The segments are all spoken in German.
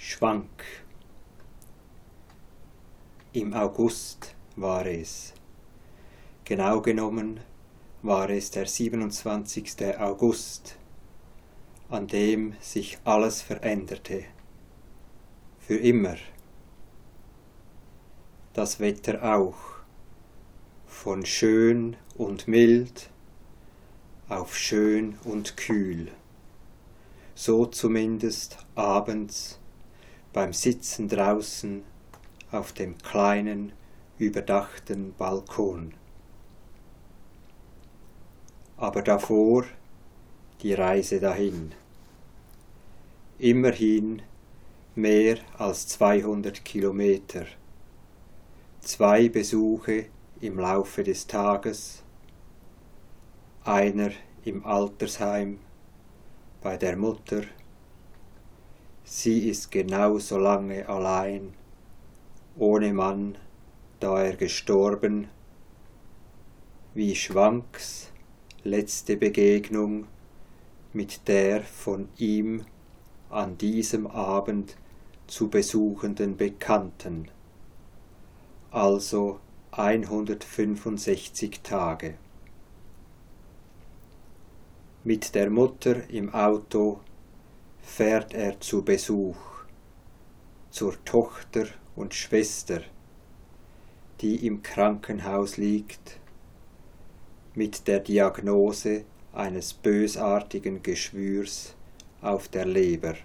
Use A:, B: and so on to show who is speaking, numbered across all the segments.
A: Schwank. Im August war es. Genau genommen war es der 27. August, an dem sich alles veränderte. Für immer. Das Wetter auch. Von schön und mild auf schön und kühl. So zumindest abends beim Sitzen draußen auf dem kleinen, überdachten Balkon. Aber davor die Reise dahin. Immerhin mehr als 200 Kilometer. 2 Besuche im Laufe des Tages, einer im Altersheim bei der Mutter. Sie ist genauso lange allein, ohne Mann, da er gestorben, wie Schwanks letzte Begegnung mit der von ihm an diesem Abend zu besuchenden Bekannten, also 165 Tage. Mit der Mutter im Auto fährt er zu Besuch, zur Tochter und Schwester, die im Krankenhaus liegt, mit der Diagnose eines bösartigen Geschwürs auf der Leber.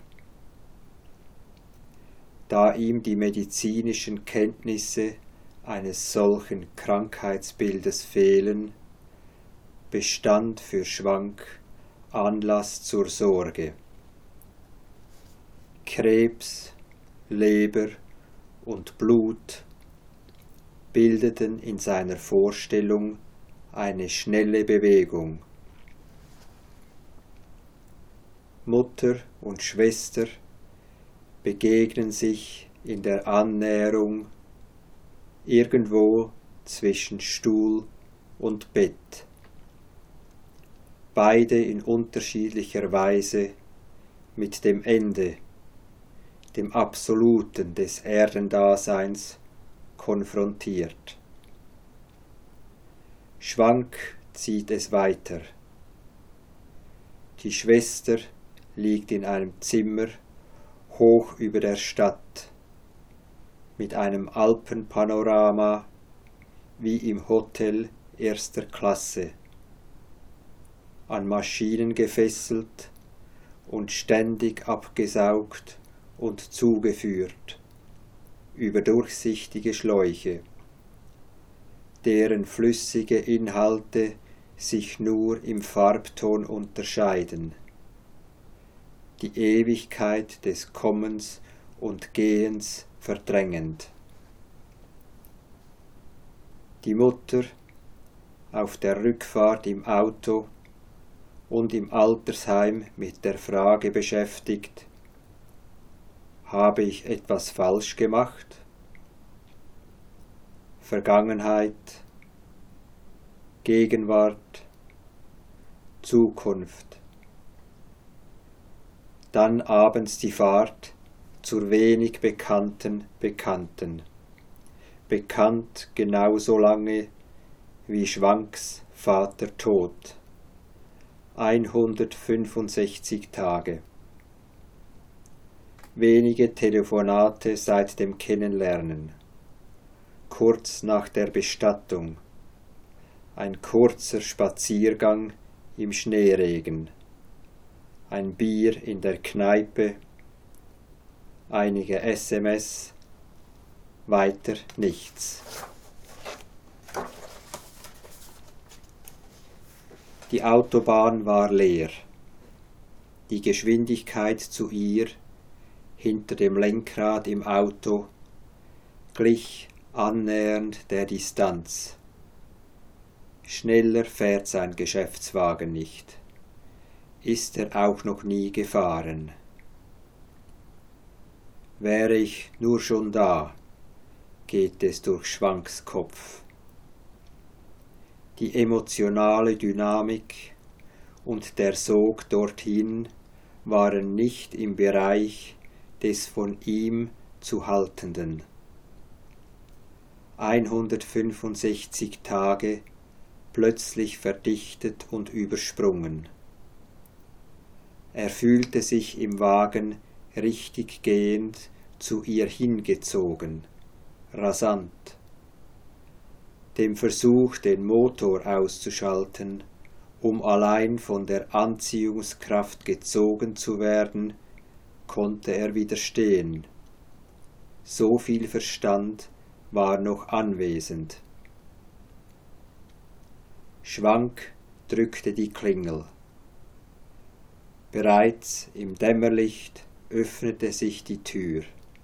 A: Da ihm die medizinischen Kenntnisse eines solchen Krankheitsbildes fehlen, bestand für Schwank Anlass zur Sorge. Krebs, Leber und Blut bildeten in seiner Vorstellung eine schnelle Bewegung. Mutter und Schwester begegnen sich in der Annäherung irgendwo zwischen Stuhl und Bett. Beide in unterschiedlicher Weise mit dem Ende, dem Absoluten des Erdendaseins konfrontiert. Schwank zieht es weiter. Die Schwester liegt in einem Zimmer hoch über der Stadt, mit einem Alpenpanorama wie im Hotel erster Klasse, an Maschinen gefesselt und ständig abgesaugt und zugeführt über durchsichtige Schläuche, deren flüssige Inhalte sich nur im Farbton unterscheiden, die Ewigkeit des Kommens und Gehens verdrängend. Die Mutter auf der Rückfahrt im Auto und im Altersheim mit der Frage beschäftigt: Habe ich etwas falsch gemacht? Vergangenheit, Gegenwart, Zukunft. Dann abends die Fahrt zur wenig bekannten Bekannten. Bekannt genauso lange wie Schwanks Vater tot. 165 Tage. Wenige Telefonate seit dem Kennenlernen. Kurz nach der Bestattung. Ein kurzer Spaziergang im Schneeregen. Ein Bier in der Kneipe. Einige SMS. Weiter nichts. Die Autobahn war leer. Die Geschwindigkeit zu ihr, hinter dem Lenkrad im Auto, glich annähernd der Distanz. Schneller fährt sein Geschäftswagen nicht. Ist er auch noch nie gefahren. Wäre ich nur schon da, geht es durch Schwanks Kopf. Die emotionale Dynamik und der Sog dorthin waren nicht im Bereich des von ihm zu Haltenden. 165 Tage plötzlich verdichtet und übersprungen. Er fühlte sich im Wagen richtig gehend zu ihr hingezogen, rasant. Dem Versuch, den Motor auszuschalten, um allein von der Anziehungskraft gezogen zu werden, konnte er widerstehen. So viel Verstand war noch anwesend. Schwank drückte die Klingel. Bereits im Dämmerlicht öffnete sich die Tür.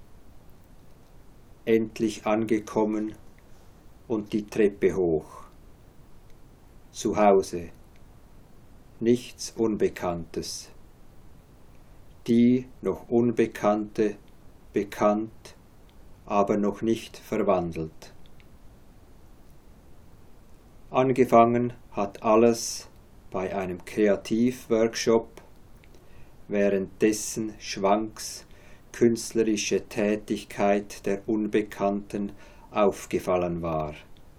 A: Endlich angekommen und die Treppe hoch. Zu Hause. Nichts Unbekanntes. Die noch Unbekannte bekannt, aber noch nicht verwandelt. Angefangen hat alles bei einem Kreativworkshop, währenddessen Schwanks künstlerische Tätigkeit der Unbekannten aufgefallen war.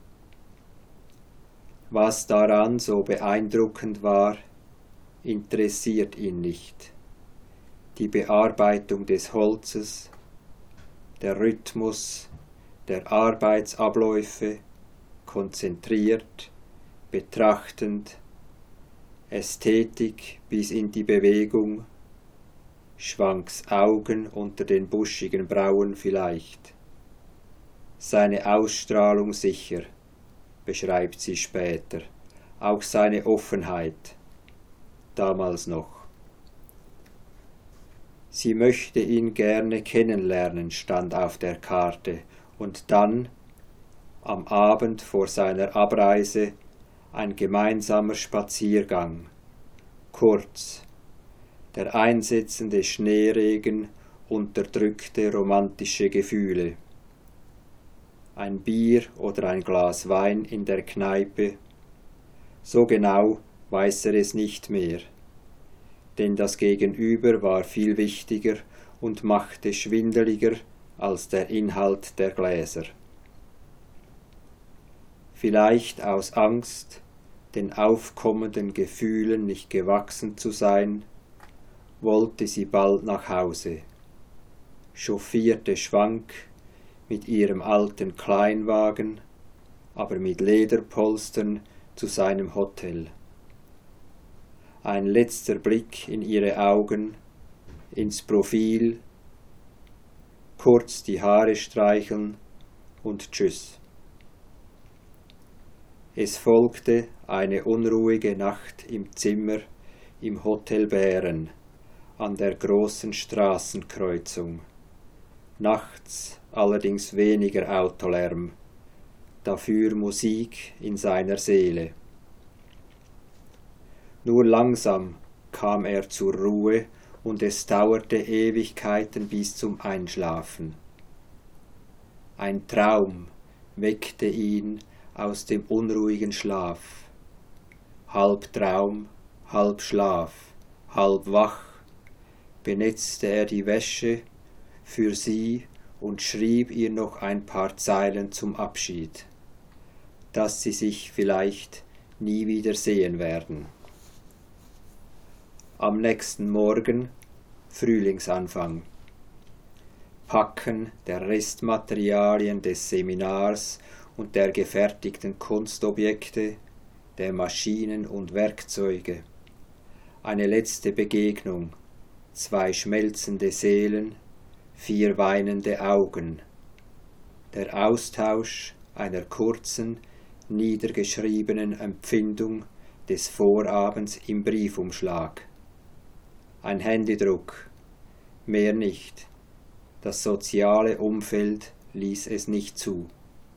A: Was daran so beeindruckend war, interessiert ihn nicht. Die Bearbeitung des Holzes, der Rhythmus der Arbeitsabläufe, konzentriert, betrachtend, Ästhetik bis in die Bewegung, Schwanks Augen unter den buschigen Brauen vielleicht. Seine Ausstrahlung sicher, beschreibt sie später, auch seine Offenheit, damals noch. Sie möchte ihn gerne kennenlernen, stand auf der Karte, und dann, am Abend vor seiner Abreise, ein gemeinsamer Spaziergang, kurz, der einsetzende Schneeregen unterdrückte romantische Gefühle. Ein Bier oder ein Glas Wein in der Kneipe, so genau weiß er es nicht mehr, denn das Gegenüber war viel wichtiger und machte schwindeliger als der Inhalt der Gläser. Vielleicht aus Angst, den aufkommenden Gefühlen nicht gewachsen zu sein, wollte sie bald nach Hause, chauffierte Schwank mit ihrem alten Kleinwagen, aber mit Lederpolstern zu seinem Hotel. Ein letzter Blick in ihre Augen, ins Profil, kurz die Haare streicheln und tschüss. Es folgte eine unruhige Nacht im Zimmer im Hotel Bären an der großen Straßenkreuzung. Nachts allerdings weniger Autolärm, dafür Musik in seiner Seele. Nur langsam kam er zur Ruhe und es dauerte Ewigkeiten bis zum Einschlafen. Ein Traum weckte ihn aus dem unruhigen Schlaf. Halb Traum, halb Schlaf, halb wach, benetzte er die Wäsche für sie und schrieb ihr noch ein paar Zeilen zum Abschied, dass sie sich vielleicht nie wieder sehen werden. Am nächsten Morgen, Frühlingsanfang. Packen der Restmaterialien des Seminars und der gefertigten Kunstobjekte, der Maschinen und Werkzeuge. Eine letzte Begegnung, 2 schmelzende Seelen, 4 weinende Augen. Der Austausch einer kurzen, niedergeschriebenen Empfindung des Vorabends im Briefumschlag. Ein Händedruck, mehr nicht. Das soziale Umfeld ließ es nicht zu.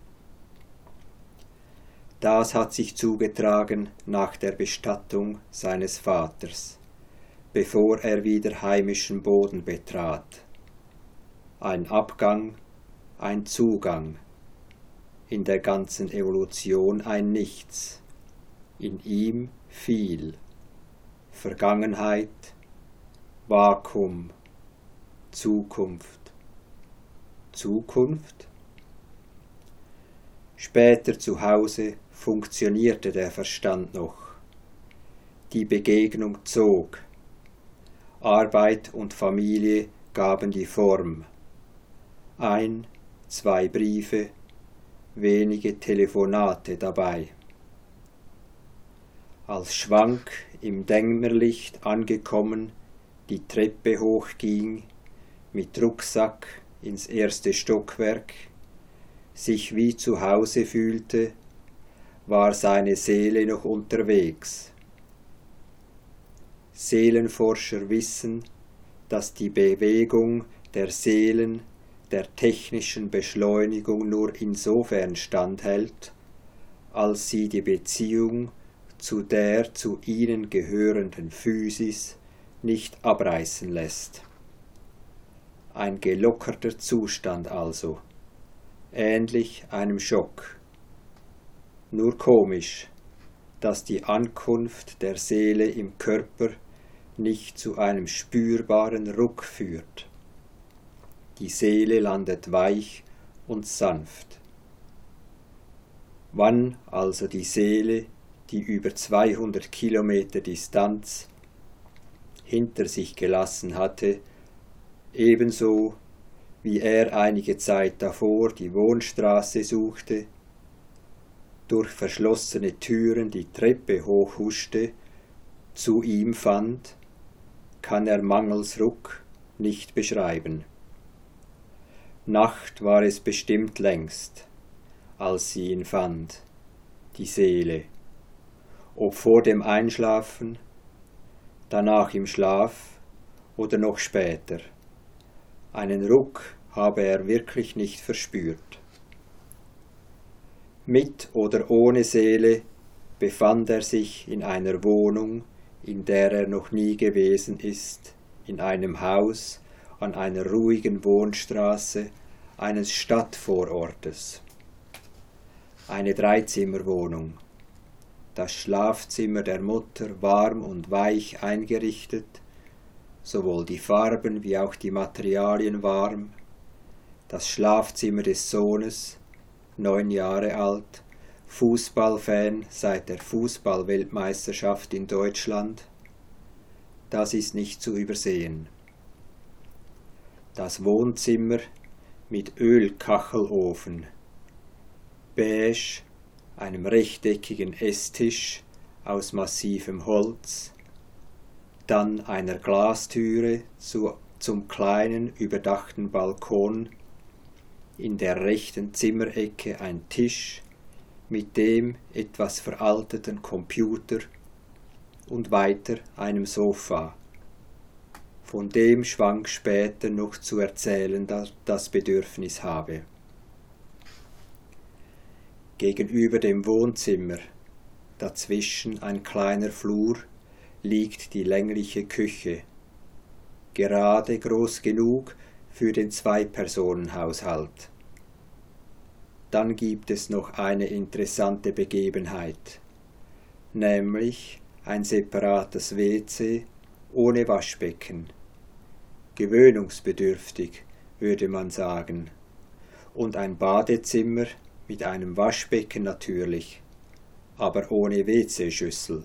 A: Das hat sich zugetragen nach der Bestattung seines Vaters, bevor er wieder heimischen Boden betrat. Ein Abgang, ein Zugang, in der ganzen Evolution ein Nichts, in ihm viel, Vergangenheit, Vakuum, Zukunft. Zukunft? Später zu Hause funktionierte der Verstand noch. Die Begegnung zog. Arbeit und Familie gaben die Form. 1, 2 Briefe, wenige Telefonate dabei. Als Schwank im Dämmerlicht angekommen, die Treppe hochging, mit Rucksack ins erste Stockwerk, sich wie zu Hause fühlte, war seine Seele noch unterwegs. Seelenforscher wissen, dass die Bewegung der Seelen der technischen Beschleunigung nur insofern standhält, als sie die Beziehung zu der zu ihnen gehörenden Physis nicht abreißen lässt. Ein gelockerter Zustand also, ähnlich einem Schock. Nur komisch, dass die Ankunft der Seele im Körper nicht zu einem spürbaren Ruck führt. Die Seele landet weich und sanft. Wann also die Seele die über 200 Kilometer Distanz hinter sich gelassen hatte, ebenso wie er einige Zeit davor die Wohnstraße suchte, durch verschlossene Türen die Treppe hochhuschte, zu ihm fand, kann er mangels Ruck nicht beschreiben. Nacht war es bestimmt längst, als sie ihn fand, die Seele, ob vor dem Einschlafen, danach im Schlaf oder noch später. Einen Ruck habe er wirklich nicht verspürt. Mit oder ohne Seele befand er sich in einer Wohnung, in der er noch nie gewesen ist, in einem Haus an einer ruhigen Wohnstraße eines Stadtvorortes. Eine Dreizimmerwohnung. Das Schlafzimmer der Mutter warm und weich eingerichtet, sowohl die Farben wie auch die Materialien warm, das Schlafzimmer des Sohnes, 9 Jahre alt, Fußballfan seit der Fußballweltmeisterschaft in Deutschland, das ist nicht zu übersehen. Das Wohnzimmer mit Ölkachelofen, beige, einem rechteckigen Esstisch aus massivem Holz, dann einer Glastüre zum kleinen überdachten Balkon, in der rechten Zimmerecke ein Tisch mit dem etwas veralteten Computer und weiter einem Sofa. Von dem Schwank später noch zu erzählen das Bedürfnis habe. Gegenüber dem Wohnzimmer, dazwischen ein kleiner Flur, liegt die längliche Küche, gerade groß genug für den 2-Personen-Haushalt. Dann gibt es noch eine interessante Begebenheit, nämlich ein separates WC ohne Waschbecken. Gewöhnungsbedürftig, würde man sagen, und ein Badezimmer mit einem Waschbecken natürlich, aber ohne WC-Schüssel.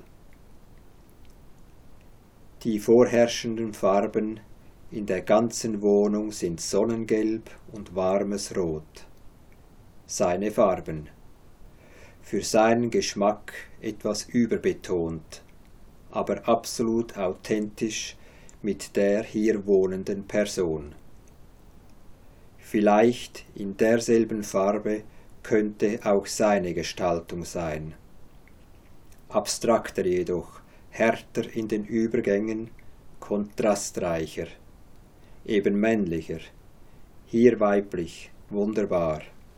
A: Die vorherrschenden Farben in der ganzen Wohnung sind Sonnengelb und warmes Rot. Seine Farben. Für seinen Geschmack etwas überbetont, aber absolut authentisch mit der hier wohnenden Person. Vielleicht in derselben Farbe könnte auch seine Gestaltung sein. Abstrakter jedoch, härter in den Übergängen, kontrastreicher, eben männlicher, hier weiblich, wunderbar.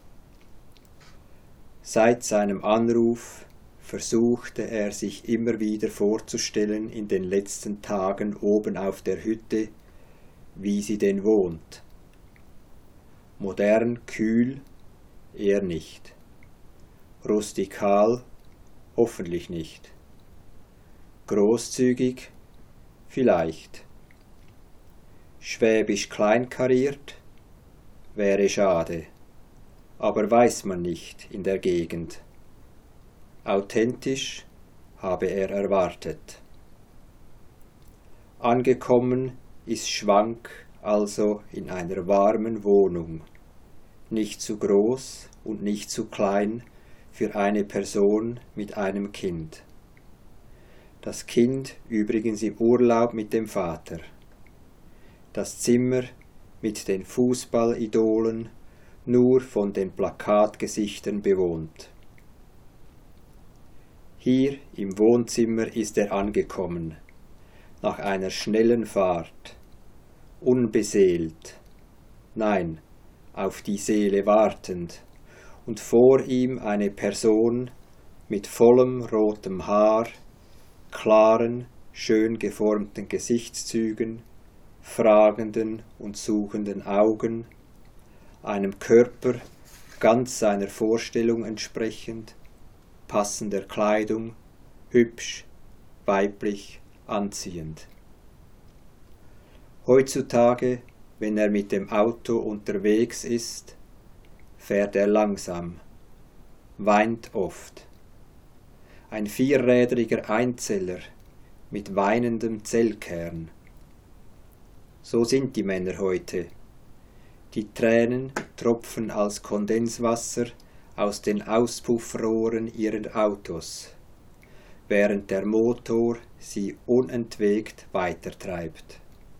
A: Seit seinem Anruf versuchte er sich immer wieder vorzustellen in den letzten Tagen oben auf der Hütte, wie sie denn wohnt. Modern, kühl, eher nicht. Rustikal, hoffentlich nicht. Großzügig, vielleicht. schwäbisch kleinkariert, wäre schade, aber weiß man nicht in der Gegend. Authentisch habe er erwartet. Angekommen ist Schwank also in einer warmen Wohnung, nicht zu groß und nicht zu klein für eine Person mit einem Kind. Das Kind übrigens im Urlaub mit dem Vater. Das Zimmer mit den Fußballidolen nur von den Plakatgesichtern bewohnt. Hier im Wohnzimmer ist er angekommen, nach einer schnellen Fahrt, unbeseelt, nein, auf die Seele wartend, und vor ihm eine Person mit vollem rotem Haar, klaren, schön geformten Gesichtszügen, fragenden und suchenden Augen, einem Körper ganz seiner Vorstellung entsprechend, passender Kleidung, hübsch, weiblich, anziehend. Heutzutage, wenn er mit dem Auto unterwegs ist, fährt er langsam, weint oft. Ein vierrädriger Einzeller mit weinendem Zellkern. So sind die Männer heute. Die Tränen tropfen als Kondenswasser aus den Auspuffrohren ihrer Autos, während der Motor sie unentwegt weitertreibt.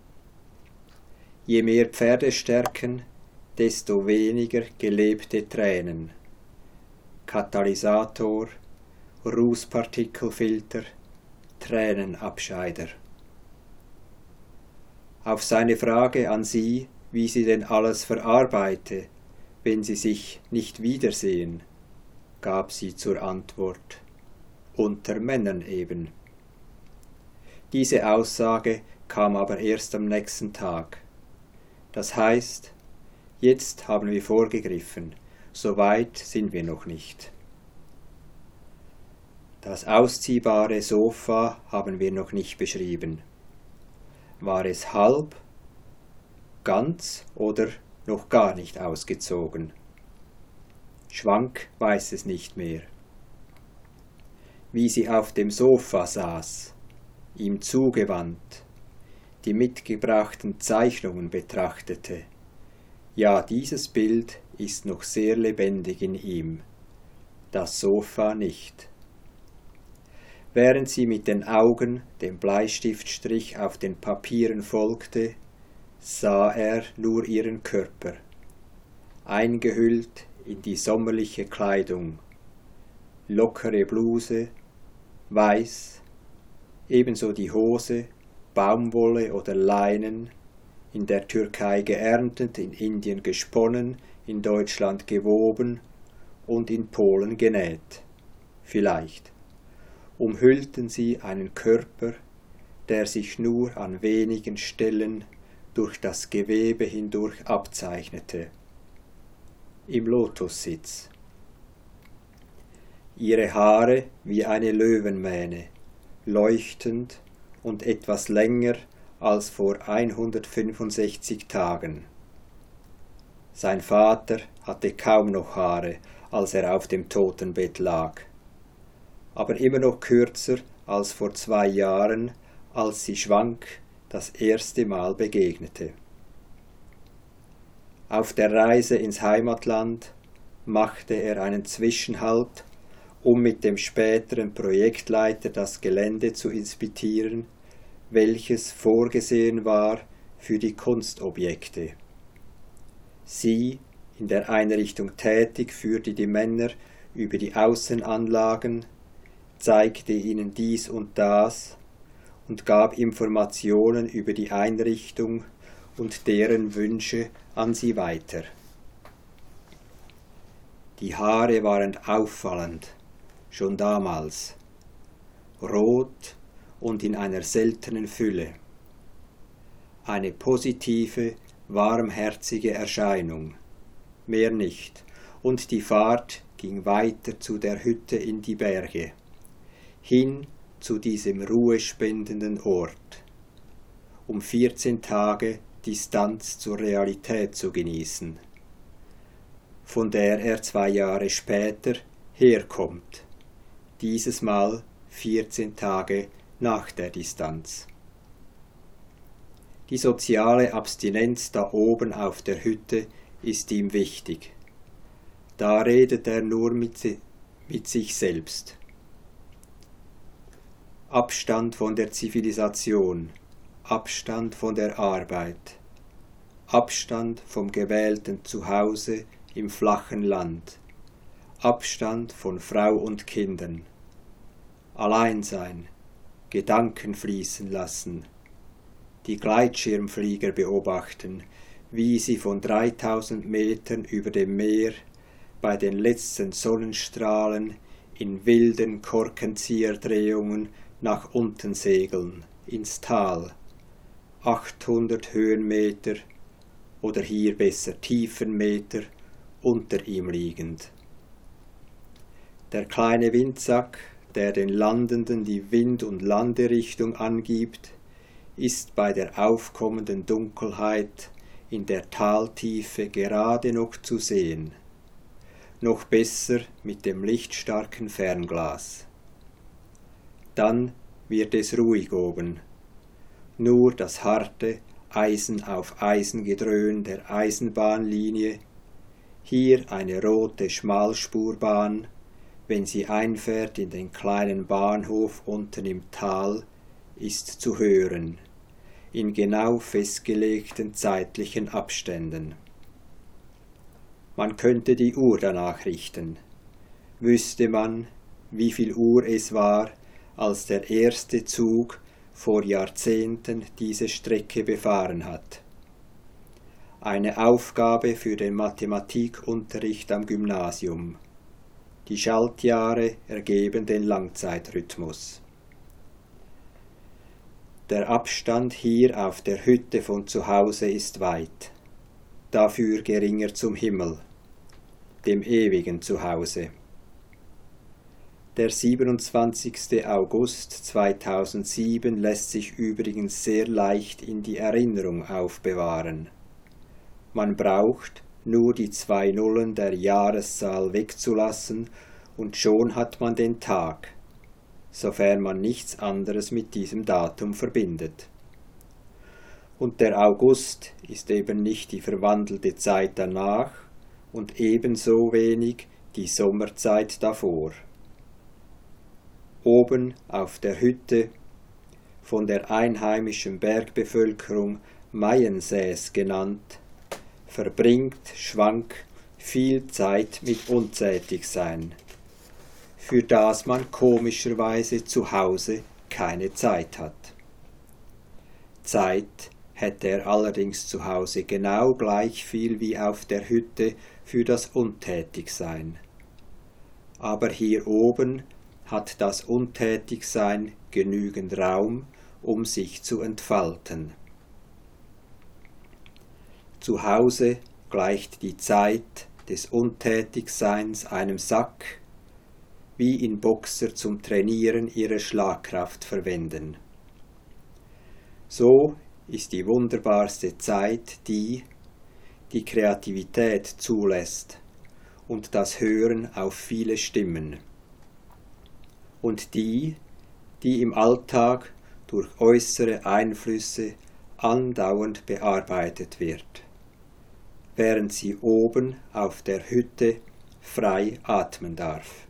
A: Je mehr Pferdestärken, desto weniger gelebte Tränen. Katalysator, Rußpartikelfilter, Tränenabscheider. Auf seine Frage an sie, wie sie denn alles verarbeite, wenn sie sich nicht wiedersehen, gab sie zur Antwort: unter Männern eben. Diese Aussage kam aber erst am nächsten Tag. Das heißt, jetzt haben wir vorgegriffen, so weit sind wir noch nicht. Das ausziehbare Sofa haben wir noch nicht beschrieben. War es halb, ganz oder noch gar nicht ausgezogen? Schwank weiß es nicht mehr. Wie sie auf dem Sofa saß, ihm zugewandt, die mitgebrachten Zeichnungen betrachtete. Ja, dieses Bild ist noch sehr lebendig in ihm, das Sofa nicht. Während sie mit den Augen dem Bleistiftstrich auf den Papieren folgte, sah er nur ihren Körper, eingehüllt in die sommerliche Kleidung, lockere Bluse, weiß, ebenso die Hose, Baumwolle oder Leinen, in der Türkei geerntet, in Indien gesponnen, in Deutschland gewoben und in Polen genäht, vielleicht. Umhüllten sie einen Körper, der sich nur an wenigen Stellen durch das Gewebe hindurch abzeichnete. Im Lotussitz. Ihre Haare wie eine Löwenmähne, leuchtend und etwas länger als vor 165 Tagen. Sein Vater hatte kaum noch Haare, als er auf dem Totenbett lag, aber immer noch kürzer als vor 2 Jahren, als sie Schwank das erste Mal begegnete. Auf der Reise ins Heimatland machte er einen Zwischenhalt, um mit dem späteren Projektleiter das Gelände zu inspizieren, welches vorgesehen war für die Kunstobjekte. Sie, in der Einrichtung tätig, führte die Männer über die Außenanlagen, zeigte ihnen dies und das und gab Informationen über die Einrichtung und deren Wünsche an sie weiter. Die Haare waren auffallend, schon damals, rot und in einer seltenen Fülle. Eine positive, warmherzige Erscheinung, mehr nicht, und die Fahrt ging weiter zu der Hütte in die Berge, hin zu diesem ruhespendenden Ort, um 14 Tage Distanz zur Realität zu genießen, von der er 2 Jahre später herkommt, dieses Mal 14 Tage nach der Distanz. Die soziale Abstinenz da oben auf der Hütte ist ihm wichtig. Da redet er nur mit sich selbst. Abstand von der Zivilisation, Abstand von der Arbeit, Abstand vom gewählten Zuhause im flachen Land, Abstand von Frau und Kindern, allein sein, Gedanken fließen lassen, die Gleitschirmflieger beobachten, wie sie von 3000 Metern über dem Meer bei den letzten Sonnenstrahlen in wilden Korkenzieherdrehungen nach unten segeln, ins Tal, 800 Höhenmeter oder hier besser Tiefenmeter unter ihm liegend. Der kleine Windsack, der den Landenden die Wind- und Landerichtung angibt, ist bei der aufkommenden Dunkelheit in der Taltiefe gerade noch zu sehen, noch besser mit dem lichtstarken Fernglas. Dann wird es ruhig oben, nur das harte Eisen auf Eisen Gedröhn der Eisenbahnlinie, hier eine rote Schmalspurbahn, wenn sie einfährt in den kleinen Bahnhof unten im Tal, ist zu hören, in genau festgelegten zeitlichen Abständen. Man könnte die Uhr danach richten. Wüsste man, wie viel Uhr es war, als der erste Zug vor Jahrzehnten diese Strecke befahren hat. Eine Aufgabe für den Mathematikunterricht am Gymnasium. Die Schaltjahre ergeben den Langzeitrhythmus. Der Abstand hier auf der Hütte von zu Hause ist weit, dafür geringer zum Himmel, dem ewigen Zuhause. Der 27. August 2007 lässt sich übrigens sehr leicht in die Erinnerung aufbewahren. Man braucht nur die 2 Nullen der Jahreszahl wegzulassen und schon hat man den Tag, sofern man nichts anderes mit diesem Datum verbindet. Und der August ist eben nicht die verwandelte Zeit danach und ebenso wenig die Sommerzeit davor. Oben auf der Hütte, von der einheimischen Bergbevölkerung Maiensäß genannt, verbringt Schwank viel Zeit mit Untätigsein, für das man komischerweise zu Hause keine Zeit hat. Zeit hätte er allerdings zu Hause genau gleich viel wie auf der Hütte für das Untätigsein. Aber hier oben hat das Untätigsein genügend Raum, um sich zu entfalten. Zu Hause gleicht die Zeit des Untätigseins einem Sack, wie ihn Boxer zum Trainieren ihrer Schlagkraft verwenden. So ist die wunderbarste Zeit die Kreativität zulässt und das Hören auf viele Stimmen. Und die im Alltag durch äußere Einflüsse andauernd bearbeitet wird, während sie oben auf der Hütte frei atmen darf.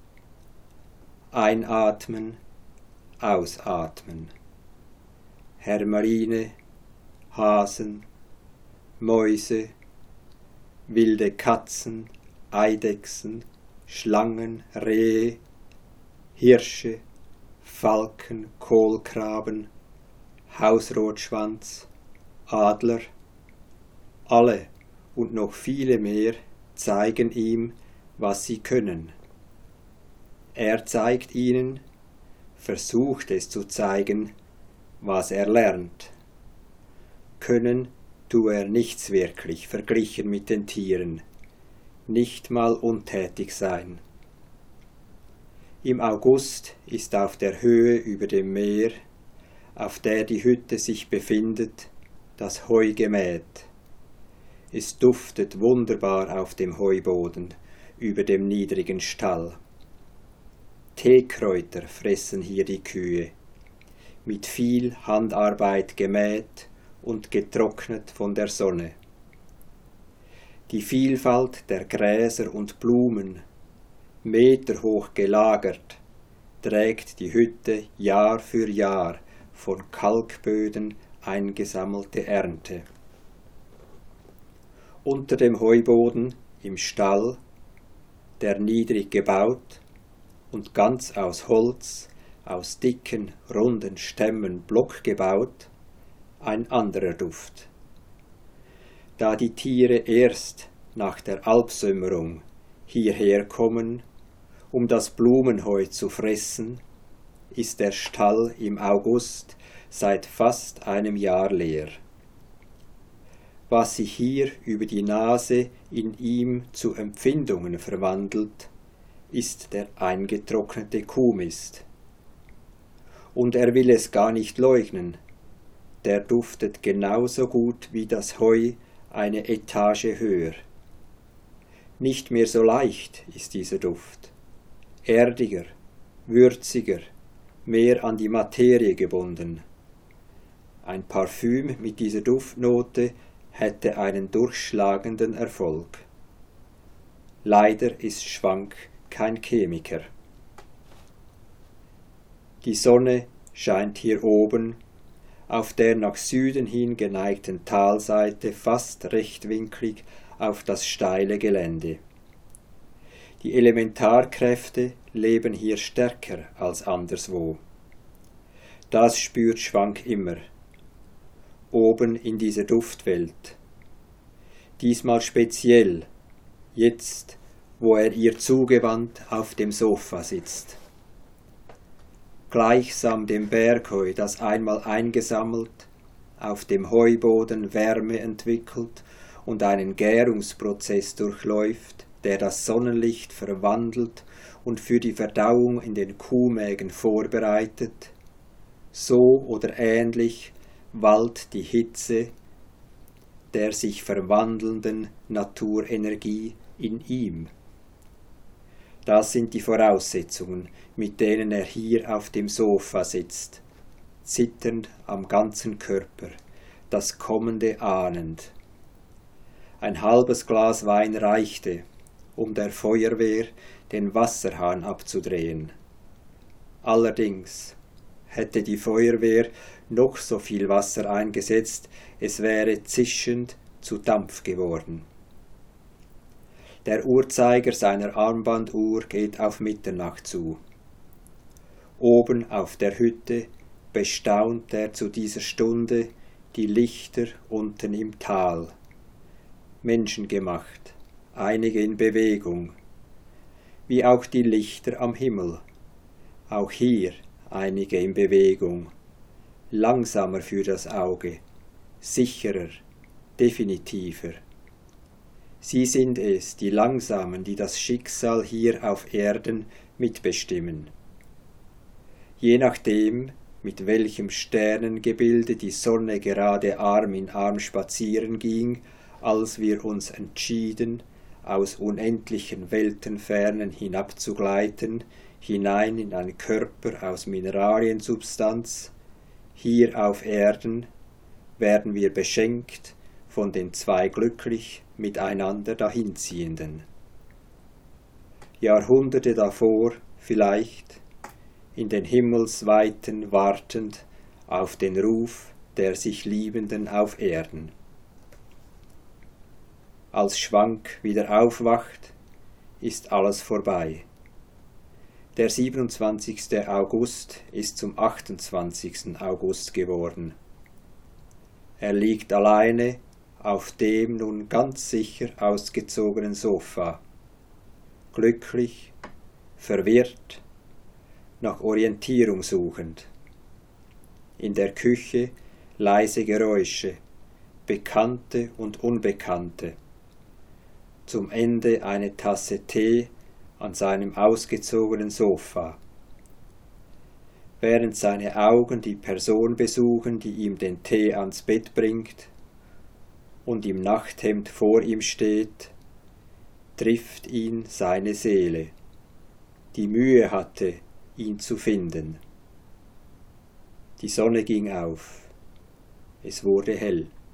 A: Einatmen, ausatmen. Hermeline, Hasen, Mäuse, wilde Katzen, Eidechsen, Schlangen, Rehe, Hirsche, Falken, Kohlkraben, Hausrotschwanz, Adler, alle und noch viele mehr zeigen ihm, was sie können. Er zeigt ihnen, versucht es zu zeigen, was er lernt. Können tue er nichts wirklich verglichen mit den Tieren, nicht mal untätig sein. Im August ist auf der Höhe über dem Meer, auf der die Hütte sich befindet, das Heu gemäht. Es duftet wunderbar auf dem Heuboden über dem niedrigen Stall. Teekräuter fressen hier die Kühe, mit viel Handarbeit gemäht und getrocknet von der Sonne. Die Vielfalt der Gräser und Blumen, meterhoch gelagert, trägt die Hütte Jahr für Jahr von Kalkböden eingesammelte Ernte. Unter dem Heuboden im Stall, der niedrig gebaut und ganz aus Holz, aus dicken, runden Stämmen blockgebaut, ein anderer Duft. Da die Tiere erst nach der Alpsümmerung hierher kommen, um das Blumenheu zu fressen, ist der Stall im August seit fast einem Jahr leer. Was sich hier über die Nase in ihm zu Empfindungen verwandelt, ist der eingetrocknete Kuhmist. Und er will es gar nicht leugnen, der duftet genauso gut wie das Heu eine Etage höher. Nicht mehr so leicht ist dieser Duft, erdiger, würziger, mehr an die Materie gebunden. Ein Parfüm mit dieser Duftnote hätte einen durchschlagenden Erfolg. Leider ist Schwank kein Chemiker. Die Sonne scheint hier oben auf der nach Süden hin geneigten Talseite fast rechtwinklig auf das steile Gelände. Die Elementarkräfte leben hier stärker als anderswo. Das spürt Schwank immer, oben in dieser Duftwelt. Diesmal speziell, jetzt, wo er ihr zugewandt auf dem Sofa sitzt. Gleichsam dem Bergheu, das einmal eingesammelt, auf dem Heuboden Wärme entwickelt und einen Gärungsprozess durchläuft, der das Sonnenlicht verwandelt und für die Verdauung in den Kuhmägen vorbereitet, so oder ähnlich wallt die Hitze der sich verwandelnden Naturenergie in ihm. Das sind die Voraussetzungen, mit denen er hier auf dem Sofa sitzt, zitternd am ganzen Körper, das Kommende ahnend. Ein halbes Glas Wein reichte, um der Feuerwehr den Wasserhahn abzudrehen. Allerdings hätte die Feuerwehr noch so viel Wasser eingesetzt, es wäre zischend zu Dampf geworden. Der Uhrzeiger seiner Armbanduhr geht auf Mitternacht zu. Oben auf der Hütte bestaunt er zu dieser Stunde die Lichter unten im Tal. Menschengemacht, einige in Bewegung, wie auch die Lichter am Himmel. Auch hier einige in Bewegung, langsamer für das Auge, sicherer, definitiver. Sie sind es, die Langsamen, die das Schicksal hier auf Erden mitbestimmen. Je nachdem, mit welchem Sternengebilde die Sonne gerade Arm in Arm spazieren ging, als wir uns entschieden, aus unendlichen Weltenfernen hinabzugleiten, hinein in einen Körper aus Mineraliensubstanz, hier auf Erden werden wir beschenkt von den zwei glücklich miteinander dahinziehenden. Jahrhunderte davor vielleicht, in den Himmelsweiten wartend auf den Ruf der sich Liebenden auf Erden. Als Schwank wieder aufwacht, ist alles vorbei. Der 27. August ist zum 28. August geworden. Er liegt alleine auf dem nun ganz sicher ausgezogenen Sofa, glücklich, verwirrt, nach Orientierung suchend. In der Küche leise Geräusche, bekannte und unbekannte. Zum Ende eine Tasse Tee an seinem ausgezogenen Sofa. während seine Augen die Person besuchen, die ihm den Tee ans Bett bringt und im Nachthemd vor ihm steht, trifft ihn seine Seele, die Mühe hatte, ihn zu finden. Die Sonne ging auf, es wurde hell.